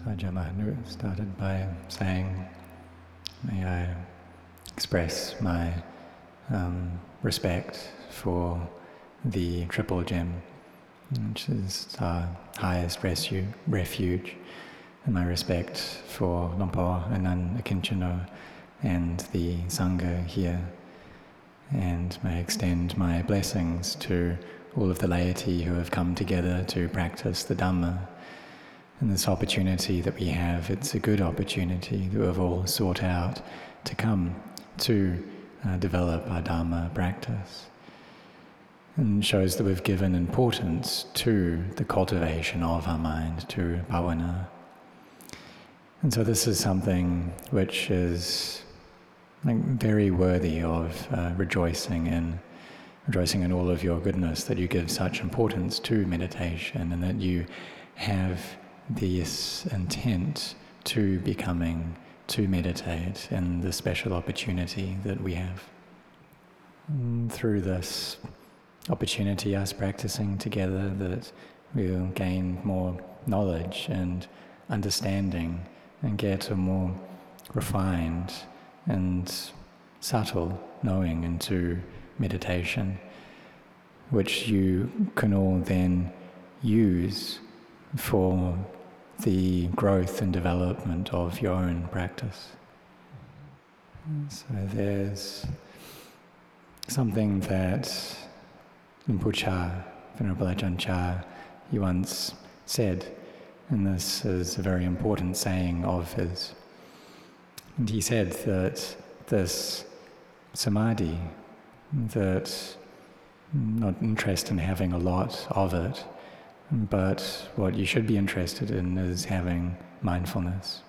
Ajahn Mahanuruwa started by saying, may I express my respect for the Triple Gem, which is our highest refuge, and my respect for Lompo Anan Akinchano and the Sangha here, and may I extend my blessings to all of the laity who have come together to practice the Dhamma. And this opportunity that we have, it's a good opportunity that we've all sought out to come to develop our Dhamma practice. And shows that we've given importance to the cultivation of our mind, to bhavana. And so this is something which is very worthy of rejoicing in all of your goodness, that you give such importance to meditation and that you have this intent to meditate in the special opportunity that we have. And through this opportunity, us practicing together, that we'll gain more knowledge and understanding and get a more refined and subtle knowing into meditation, which you can all then use for the growth and development of your own practice. So there's something that Rinpoche, Venerable Ajahn Chah, he once said, and this is a very important saying of his. And he said that this samadhi, that not interested in having a lot of it, but what you should be interested in is having mindfulness.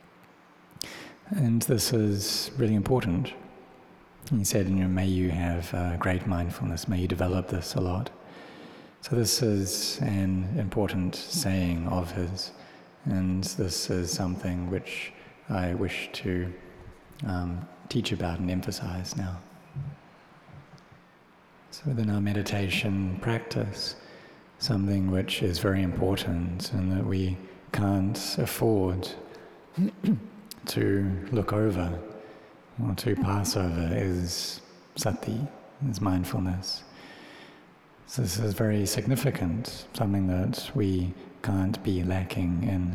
And this is really important. He said, may you have great mindfulness, may you develop this a lot. So this is an important saying of his, and this is something which I wish to teach about and emphasize now. So within our meditation practice, something which is very important and that we can't afford to look over or to pass over is sati, is mindfulness. So this is very significant, something that we can't be lacking in.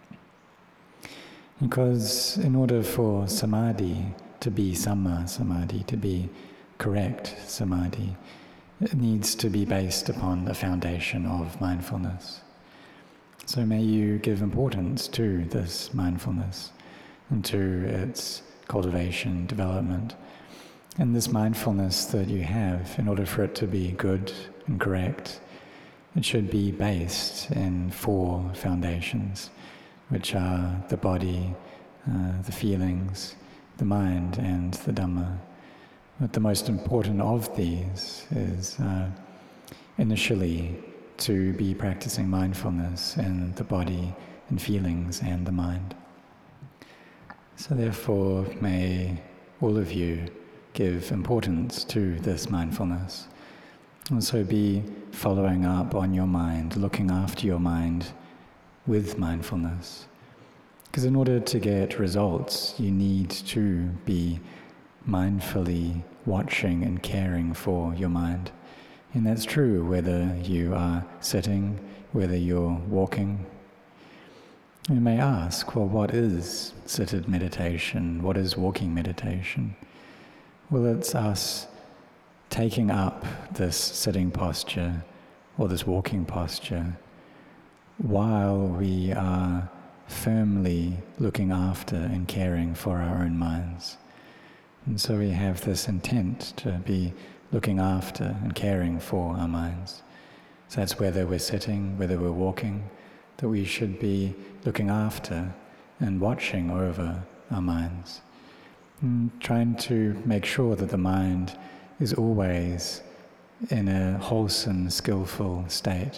Because in order for samadhi to be samma samadhi, to be correct samadhi, it needs to be based upon the foundation of mindfulness. So may you give importance to this mindfulness and to its cultivation, development. And this mindfulness that you have, in order for it to be good and correct, it should be based in 4 foundations, which are the body, the feelings, the mind, and the Dhamma. But the most important of these is initially to be practicing mindfulness in the body and feelings and the mind. So therefore, may all of you give importance to this mindfulness. Also be following up on your mind, looking after your mind with mindfulness. Because in order to get results, you need to be mindfully watching and caring for your mind. And that's true whether you are sitting, whether you're walking. You may ask, well, what is seated meditation? What is walking meditation? Well, it's us taking up this sitting posture or this walking posture while we are firmly looking after and caring for our own minds. And so we have this intent to be looking after and caring for our minds. So that's whether we're sitting, whether we're walking, that we should be looking after and watching over our minds. And trying to make sure that the mind is always in a wholesome, skillful state.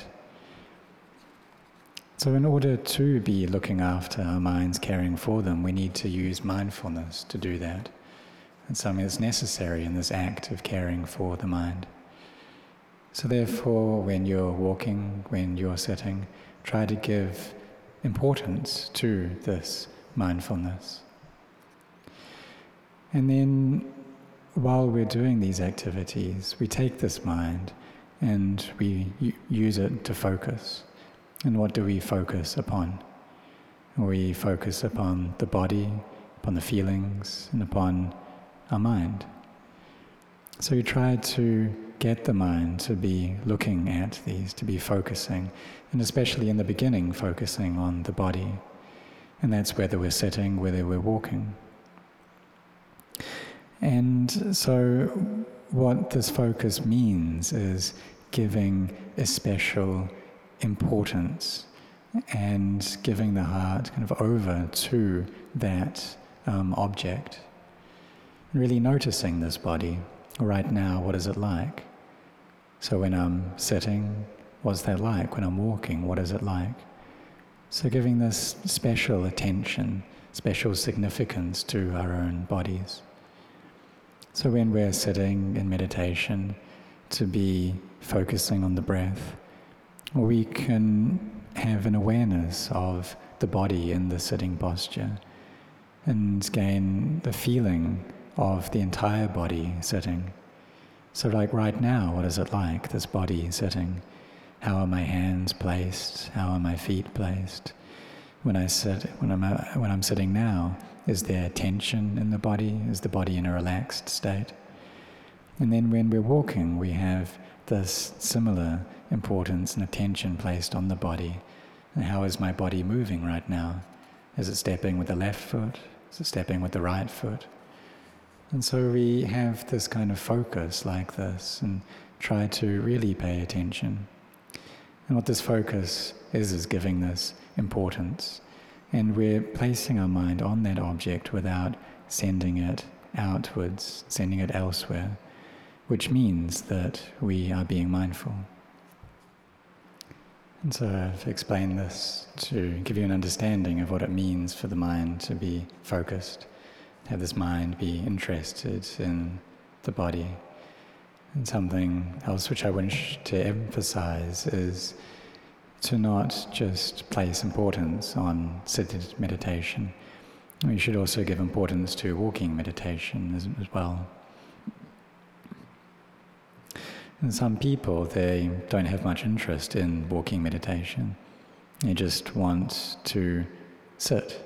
So in order to be looking after our minds, caring for them, we need to use mindfulness to do that. It's something that's necessary in this act of caring for the mind. So therefore, when you're walking, when you're sitting, try to give importance to this mindfulness. And then while we're doing these activities, we take this mind and we use it to focus. And what do we focus upon? We focus upon the body, upon the feelings, and upon our mind. So you try to get the mind to be looking at these, to be focusing, and especially in the beginning, focusing on the body. And that's whether we're sitting, whether we're walking. And so what this focus means is giving a special importance and giving the heart kind of over to that object. Really noticing this body. Right now, what is it like? So when I'm sitting, what's that like? When I'm walking, what is it like? So giving this special attention, special significance to our own bodies. So when we're sitting in meditation, to be focusing on the breath, we can have an awareness of the body in the sitting posture and gain the feeling of the entire body sitting. So like right now, what is it like, this body sitting? How are my hands placed? How are my feet placed? When I sit, when I'm sitting now, is there tension in the body? Is the body in a relaxed state? And then when we're walking, we have this similar importance and attention placed on the body. And how is my body moving right now? Is it stepping with the left foot? Is it stepping with the right foot? And so we have this kind of focus like this and try to really pay attention. And what this focus is giving this importance. And we're placing our mind on that object without sending it outwards, sending it elsewhere, which means that we are being mindful. And so I've explained this to give you an understanding of what it means for the mind to be focused, have this mind be interested in the body. And something else which I wish to emphasize is to not just place importance on seated meditation. We should also give importance to walking meditation as well. And some people, they don't have much interest in walking meditation. They just want to sit.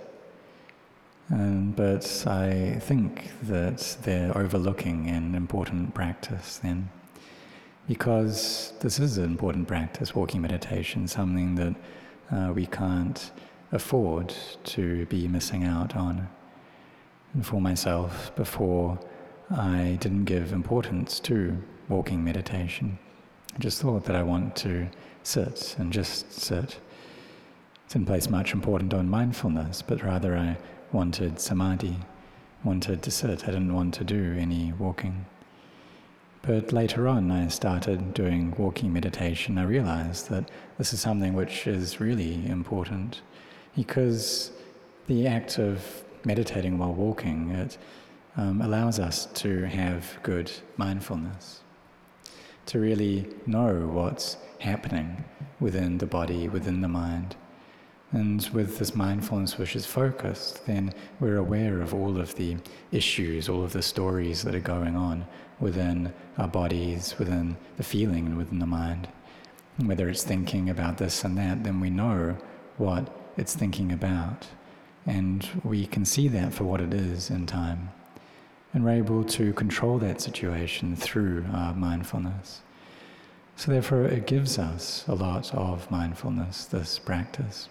But I think that they're overlooking an important practice then. Because this is an important practice, walking meditation, something that we can't afford to be missing out on. And for myself, before I didn't give importance to walking meditation. I just thought that I want to sit and just sit. Didn't place much importance on mindfulness, but rather I wanted samadhi, wanted to sit. I didn't want to do any walking. But later on, I started doing walking meditation. I realized that this is something which is really important because the act of meditating while walking, it allows us to have good mindfulness, to really know what's happening within the body, within the mind. And with this mindfulness which is focused, then we're aware of all of the issues, all of the stories that are going on within our bodies, within the feeling and within the mind. And whether it's thinking about this and that, then we know what it's thinking about. And we can see that for what it is in time. And we're able to control that situation through our mindfulness. So therefore it gives us a lot of mindfulness, this practice.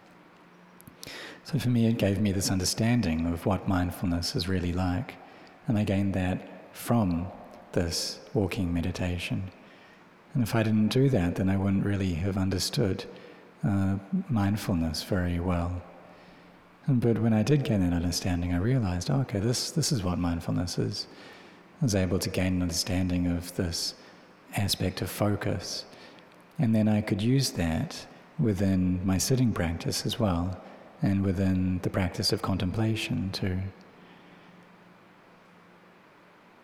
So for me, it gave me this understanding of what mindfulness is really like. And I gained that from this walking meditation. And if I didn't do that, then I wouldn't really have understood mindfulness very well. But when I did gain that understanding, I realized, oh, okay, this is what mindfulness is. I was able to gain an understanding of this aspect of focus. And then I could use that within my sitting practice as well, and within the practice of contemplation too.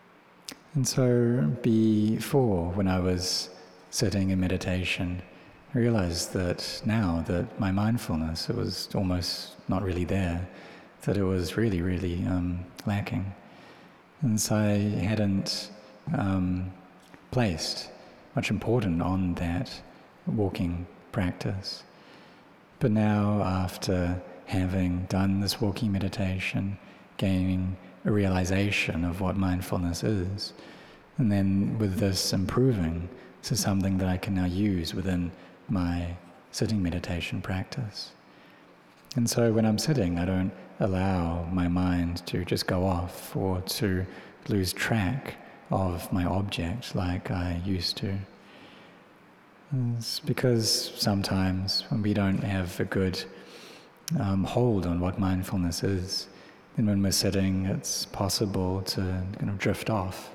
And so before, when I was sitting in meditation, I realized that now that my mindfulness, it was almost not really there, that it was really, really lacking. And so I hadn't placed much importance on that walking practice. But now, after having done this walking meditation, gaining a realization of what mindfulness is, and then with this improving to something that I can now use within my sitting meditation practice. And so when I'm sitting, I don't allow my mind to just go off or to lose track of my object like I used to. It's because sometimes when we don't have a good hold on what mindfulness is, then when we're sitting, it's possible to kind of drift off.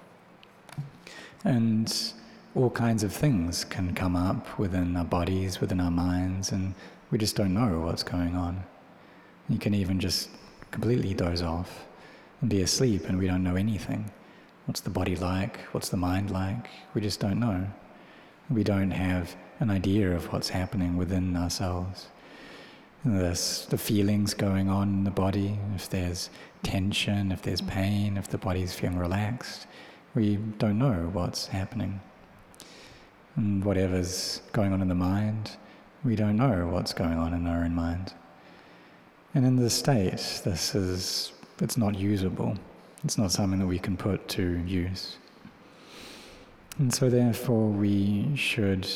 And all kinds of things can come up within our bodies, within our minds, and we just don't know what's going on. You can even just completely doze off and be asleep and we don't know anything. What's the body like? What's the mind like? We just don't know. We don't have an idea of what's happening within ourselves. There's the feelings going on in the body, if there's tension, if there's pain, if the body's feeling relaxed, we don't know what's happening. And whatever's going on in the mind, we don't know what's going on in our own mind. And in this state, it's not usable. It's not something that we can put to use. And so therefore we should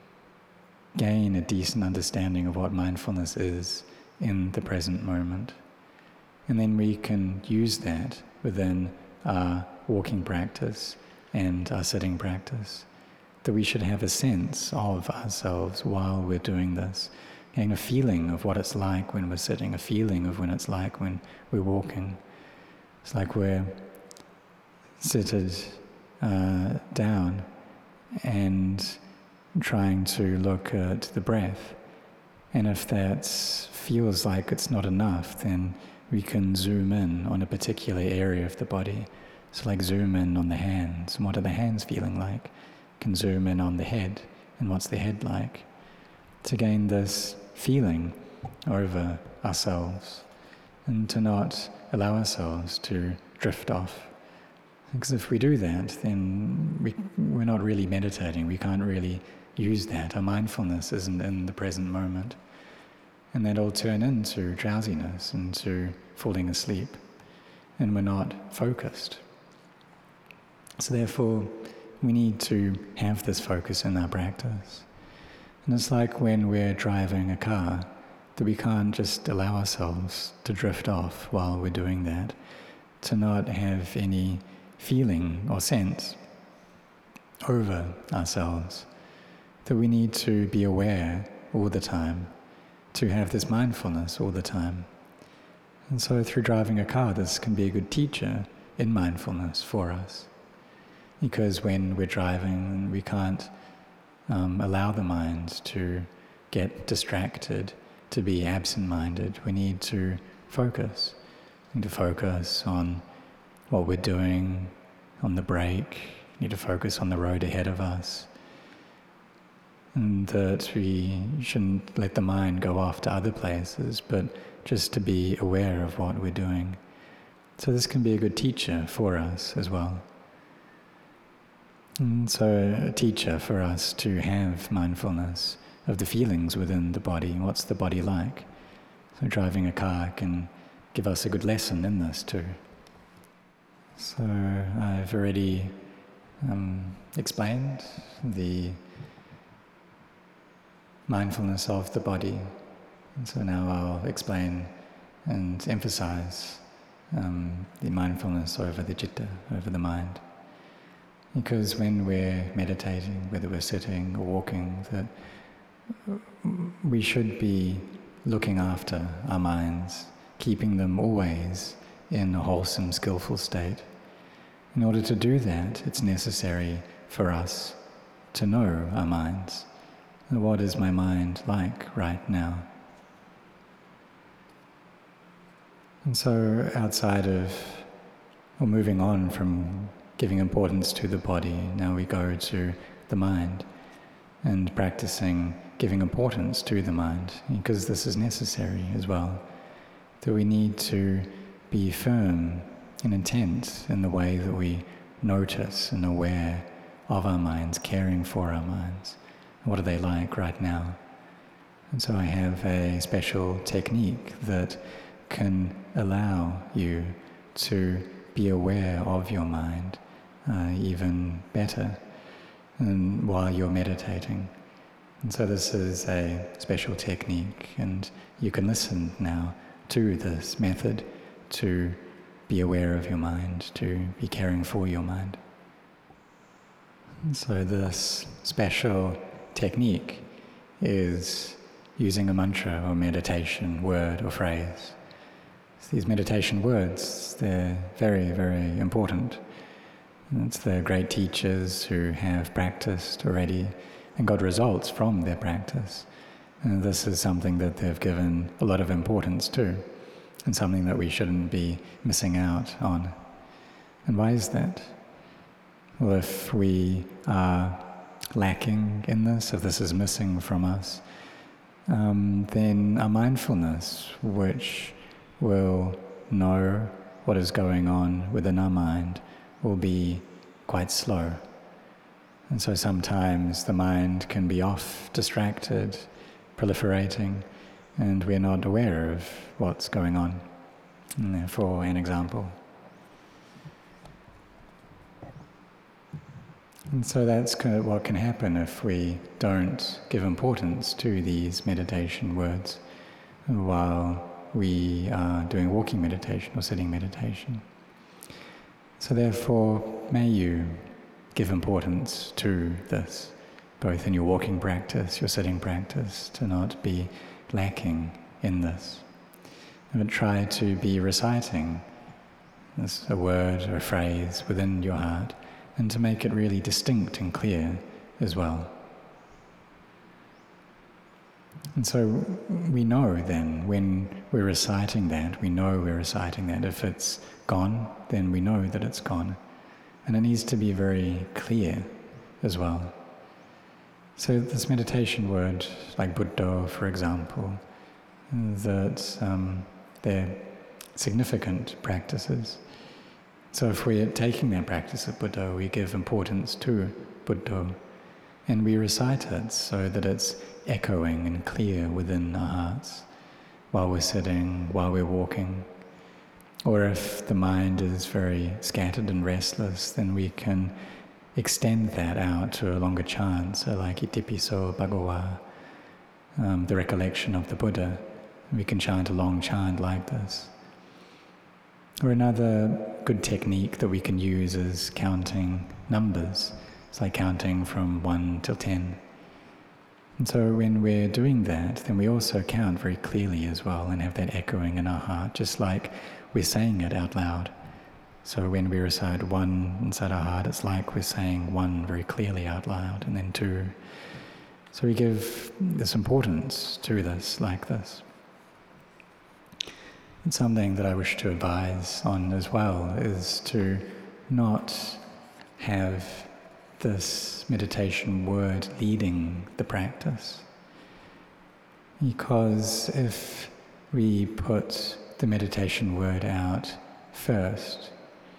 gain a decent understanding of what mindfulness is in the present moment. And then we can use that within our walking practice and our sitting practice. That we should have a sense of ourselves while we're doing this, getting a feeling of what it's like when we're sitting, a feeling of when it's like when we're walking. It's like we're seated down and trying to look at the breath. And if that feels like it's not enough, then we can zoom in on a particular area of the body. So like zoom in on the hands, and what are the hands feeling like? Can zoom in on the head, and what's the head like? To gain this feeling over ourselves, and to not allow ourselves to drift off. Because if we do that, then we're not really meditating, we can't really use that. Our mindfulness isn't in the present moment. And that'll turn into drowsiness, into falling asleep, and we're not focused. So therefore, we need to have this focus in our practice. And it's like when we're driving a car, that we can't just allow ourselves to drift off while we're doing that, to not have any feeling or sense over ourselves, that we need to be aware all the time, to have this mindfulness all the time. And so through driving a car, this can be a good teacher in mindfulness for us. Because when we're driving, we can't allow the mind to get distracted, to be absent-minded. We need to focus. We need to focus on what we're doing, on the brake. We need to focus on the road ahead of us. And that we shouldn't let the mind go off to other places, but just to be aware of what we're doing. So this can be a good teacher for us as well. And so a teacher for us to have mindfulness of the feelings within the body. What's the body like? So driving a car can give us a good lesson in this too. So I've already explained the mindfulness of the body. And so now I'll explain and emphasize the mindfulness over the citta, over the mind. Because when we're meditating, whether we're sitting or walking, that we should be looking after our minds, keeping them always in a wholesome, skillful state. In order to do that, it's necessary for us to know our minds. What is my mind like right now? And so outside of, or moving on from giving importance to the body, now we go to the mind. and practicing giving importance to the mind, because this is necessary as well. That we need to be firm and intent in the way that we notice and aware of our minds, caring for our minds. What are they like right now? And so I have a special technique that can allow you to be aware of your mind even better while you're meditating. And so this is a special technique, and you can listen now to this method to be aware of your mind, to be caring for your mind. And so this special technique is using a mantra or meditation word or phrase. So these meditation words, they're very, very important. And it's the great teachers who have practiced already and got results from their practice. And this is something that they've given a lot of importance to, and something that we shouldn't be missing out on. And why is that? Well, if we are lacking in this, if this is missing from us, then our mindfulness, which will know what is going on within our mind, will be quite slow. And so sometimes the mind can be off, distracted, proliferating, and we're not aware of what's going on. For an example. And so that's kind of what can happen if we don't give importance to these meditation words while we are doing walking meditation or sitting meditation. So therefore, may you give importance to this, both in your walking practice, your sitting practice, to not be lacking in this. And try to be reciting a word or a phrase within your heart, and to make it really distinct and clear as well. And so we know then, when we're reciting that, we know we're reciting that. If it's gone, then we know that it's gone. And it needs to be very clear as well. So this meditation word, like Buddha, for example, that they're significant practices. So if we're taking that practice of Buddha, we give importance to Buddha, and we recite it so that it's echoing and clear within our hearts while we're sitting, while we're walking. Or if the mind is very scattered and restless, then we can extend that out to a longer chant, so like Itipiso Bhagava, the recollection of the Buddha. We can chant a long chant like this. Or another good technique that we can use is counting numbers. It's like counting from 1 till 10. And so when we're doing that, then we also count very clearly as well and have that echoing in our heart, just like we're saying it out loud. So when we recite 1 inside our heart, it's like we're saying 1 very clearly out loud, and then 2. So we give this importance to this, like this. And something that I wish to advise on as well is to not have this meditation word leading the practice. Because if we put the meditation word out first,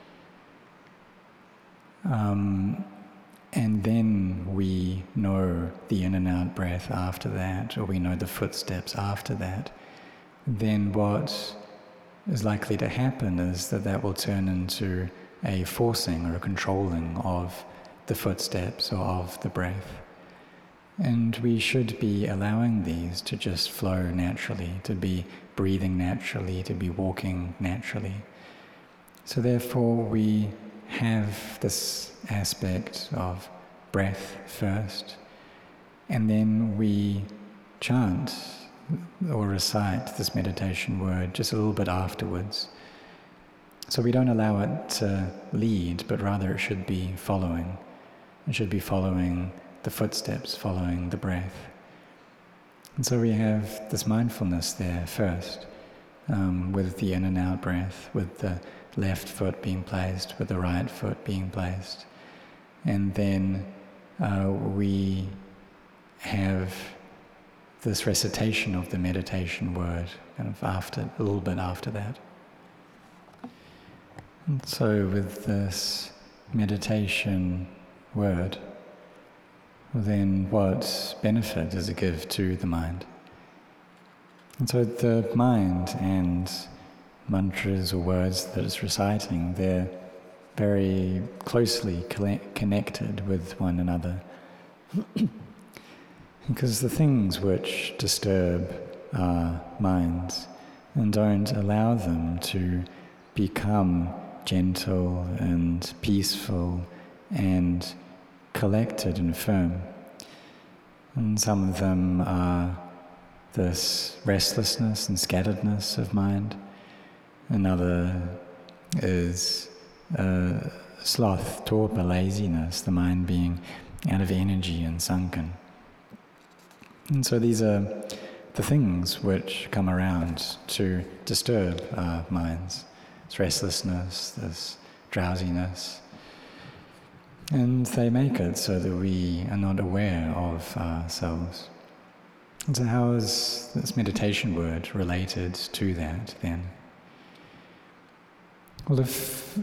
and then we know the in and out breath after that, or we know the footsteps after that, then what is likely to happen is that will turn into a forcing or a controlling of the footsteps or of the breath. And we should be allowing these to just flow naturally, to be breathing naturally, to be walking naturally. So therefore we have this aspect of breath first, and then we chant or recite this meditation word just a little bit afterwards. So we don't allow it to lead, but rather it should be following. It should be following the footsteps, following the breath. And so we have this mindfulness there first, with the in and out breath, with the left foot being placed, with the right foot being placed. And then we have this recitation of the meditation word kind of after, a little bit after that. And so with this meditation word, then what benefit does it give to the mind? And so the mind and mantras or words that it's reciting, they're very closely connected with one another. Because the things which disturb our minds and don't allow them to become gentle and peaceful and collected and firm. And some of them are this restlessness and scatteredness of mind. Another is sloth, torpor, laziness, the mind being out of energy and sunken. And so these are the things which come around to disturb our minds. This restlessness, this drowsiness. And they make it so that we are not aware of ourselves. And so how is this meditation word related to that then? Well, if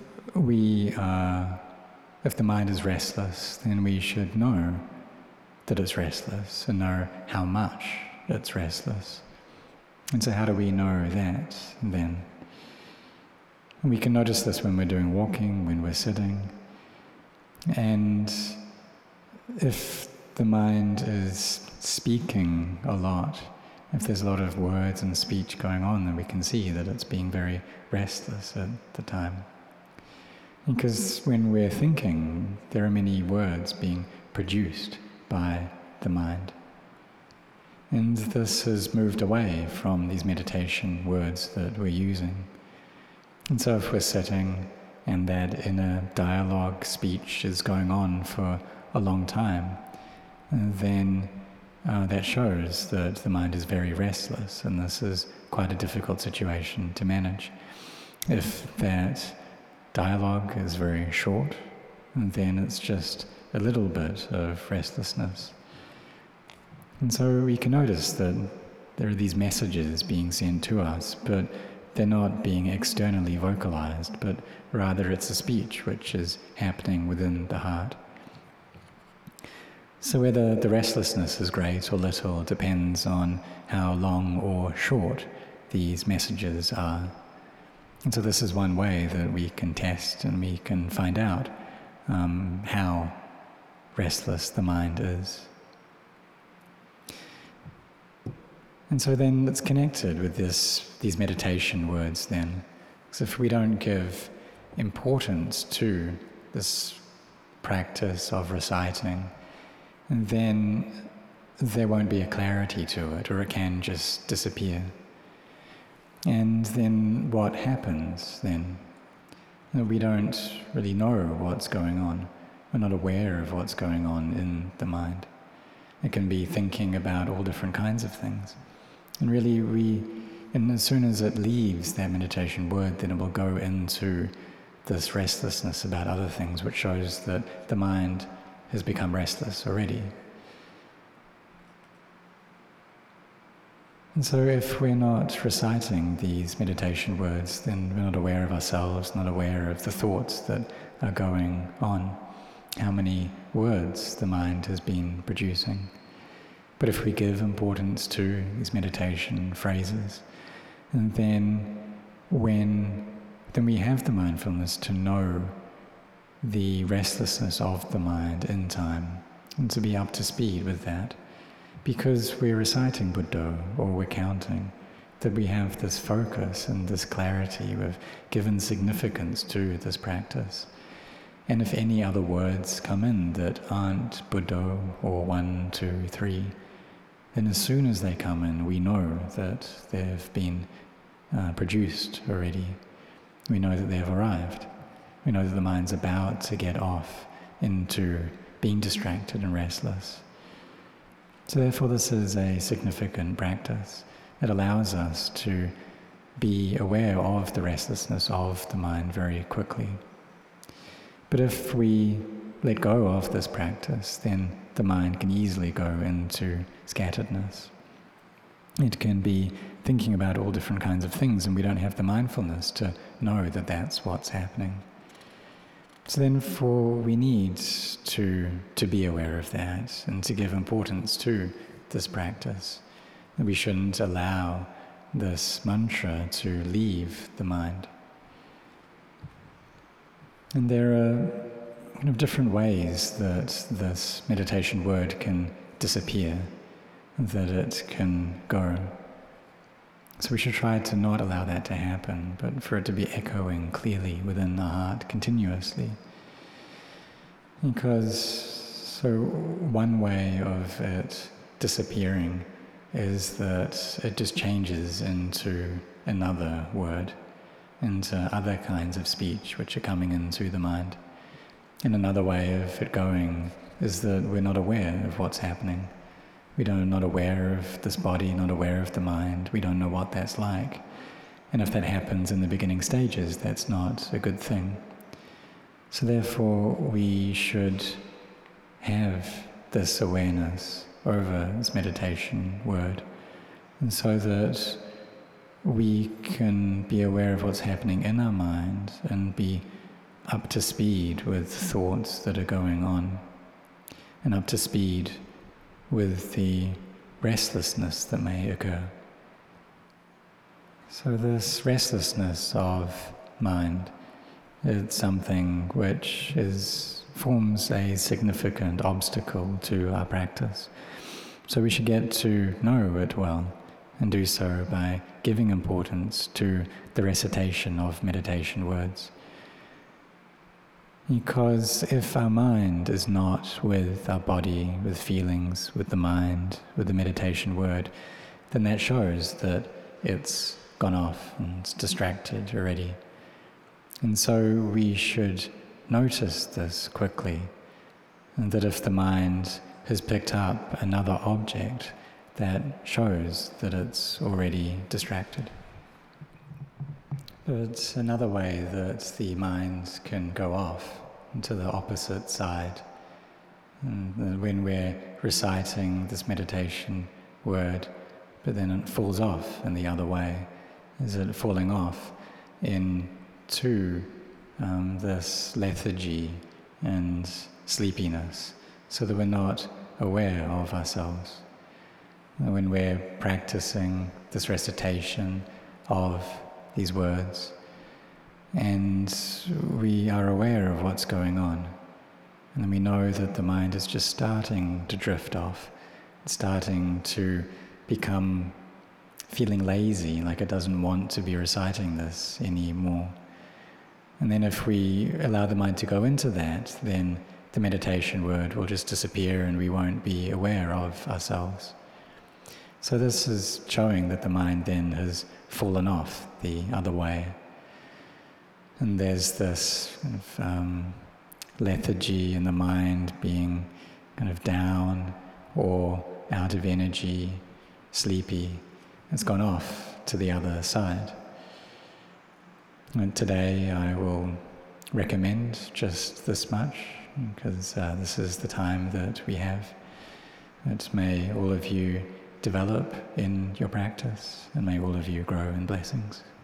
the mind is restless, then we should know that it's restless and know how much it's restless. And so how do we know that then? And we can notice this when we're doing walking, when we're sitting. And if the mind is speaking a lot, if there's a lot of words and speech going on, then we can see that it's being very restless at the time. Because when we're thinking, there are many words being produced by the mind. And this has moved away from these meditation words that we're using. And so if we're sitting and that inner dialogue, speech is going on for a long time, then that shows that the mind is very restless, and this is quite a difficult situation to manage. If that dialogue is very short, then it's just a little bit of restlessness. And so we can notice that there are these messages being sent to us, but they're not being externally vocalized, but rather it's a speech which is happening within the heart. So whether the restlessness is great or little depends on how long or short these messages are. And so this is one way that we can test and we can find out how restless the mind is. And so then it's connected with these meditation words then. Because if we don't give importance to this practice of reciting, then there won't be a clarity to it, or it can just disappear. And then what happens then? We don't really know what's going on. We're not aware of what's going on in the mind. It can be thinking about all different kinds of things. And really and as soon as it leaves that meditation word, then it will go into this restlessness about other things, which shows that the mind has become restless already. And so if we're not reciting these meditation words, then we're not aware of ourselves, not aware of the thoughts that are going on, how many words the mind has been producing. But if we give importance to these meditation phrases, and then we have the mindfulness to know the restlessness of the mind in time, and to be up to speed with that. Because we're reciting Buddha or we're counting, that we have this focus and this clarity, we've given significance to this practice. And if any other words come in that aren't Buddha or 1, 2, 3, then as soon as they come in, we know that they've been produced already. We know that they've arrived. We know that the mind's about to get off into being distracted and restless. So therefore this is a significant practice. It allows us to be aware of the restlessness of the mind very quickly. But if we let go of this practice, then the mind can easily go into scatteredness. It can be thinking about all different kinds of things, and we don't have the mindfulness to know that that's what's happening. So then we need to be aware of that and to give importance to this practice. We shouldn't allow this mantra to leave the mind. And there are kind of different ways that this meditation word can disappear, that it can go. So we should try to not allow that to happen, but for it to be echoing clearly within the heart continuously. So one way of it disappearing is that it just changes into another word, into other kinds of speech which are coming into the mind. And another way of it going is that we're not aware of what's happening. We're not aware of this body, not aware of the mind. We don't know what that's like. And if that happens in the beginning stages, that's not a good thing. So therefore, we should have this awareness over this meditation word, and so that we can be aware of what's happening in our mind and be up to speed with thoughts that are going on, and up to speed with the restlessness that may occur. So this restlessness of mind is something which forms a significant obstacle to our practice. So we should get to know it well, and do so by giving importance to the recitation of meditation words. Because if our mind is not with our body, with feelings, with the mind, with the meditation word, then that shows that it's gone off and it's distracted already. And so we should notice this quickly, and that if the mind has picked up another object, that shows that it's already distracted. But another way that the mind can go off to the opposite side, and when we're reciting this meditation word, but then it falls off in the other way, is it falling off into this lethargy and sleepiness, so that we're not aware of ourselves. When we're practicing this recitation of these words, and we are aware of what's going on, and then we know that the mind is just starting to drift off, starting to become feeling lazy, like it doesn't want to be reciting this anymore. And then if we allow the mind to go into that, then the meditation word will just disappear and we won't be aware of ourselves. So this is showing that the mind then has fallen off the other way. And there's this kind of lethargy in the mind, being kind of down or out of energy, sleepy. It's gone off to the other side. And today I will recommend just this much, because this is the time that we have. That may all of you develop in your practice, and may all of you grow in blessings.